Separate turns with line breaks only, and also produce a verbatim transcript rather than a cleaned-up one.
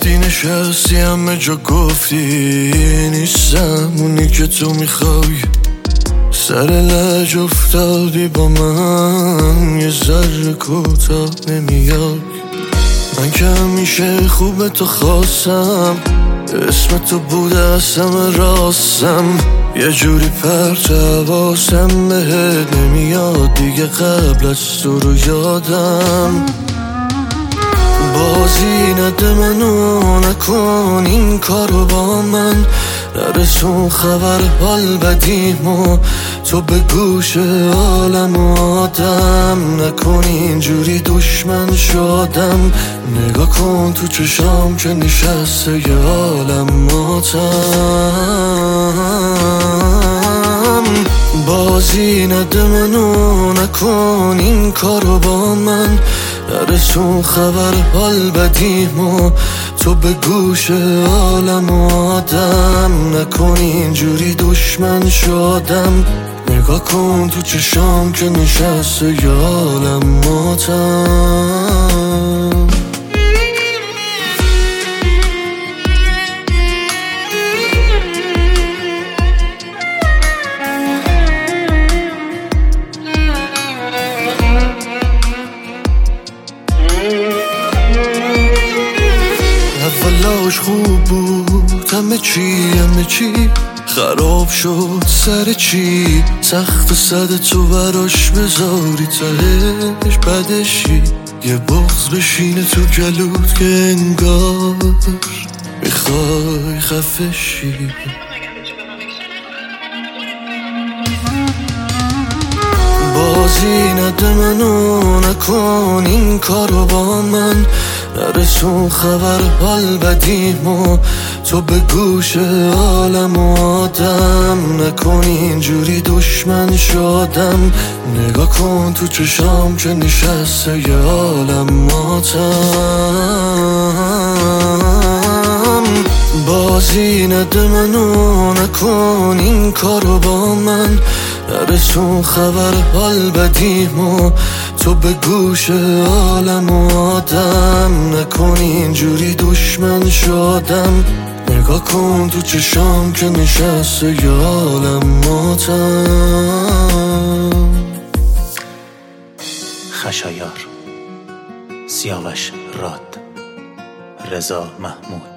رفتی نشستی همه جا گفتی نیستم اونی که تو میخوای، سر لج افتادی با من، یه ذره کوتاه نمیای. من که همیشه خوب تو خواستم، اسم تو بوده از همه راستم، یه جوری پرت حواسم بهت نمیاد دیگه، قبل از تو رو یادم. بازی نده منو نکن این کارو با من، نرسون خبر حال بدیمو تو به گوش عالم و آدم، نکن اینجوری دشمن شدم. نگاه کن تو چشام که نشسته یه عالم ماتم. بازی نده منو نکن این کارو با من، نرسون خبر حال بدیمو تو به گوش عالم و آدم، نکن اینجوری دشمن شدم. نگاه کن تو چشام که نشسته یه عالم ماتم. اولاش خوب بود همه چی همه چی، خراب شد سر چی، سخت و صد تو براش بذاری تهش بدشی، یه بغض بشینه تو گلوت که انگار میخوای خفشی. بازی نده منو نکن این کارو با من، نرسون خبر حال بدیمو تو به گوش عالم و آدم، نکن اینجوری دشمن شدم. نگاه کن تو چشام که نشسته یه عالم ماتم. بازی نده منو نکن این کارو با من، نرسون خبر حال بدیمو تو به گوش عالم و آدم، نکن اینجوری دشمن شدم. نگاه کن تو چشام که نشسته یه عالم ماتم.
خشایار، سیاوش راد، رضا محمود.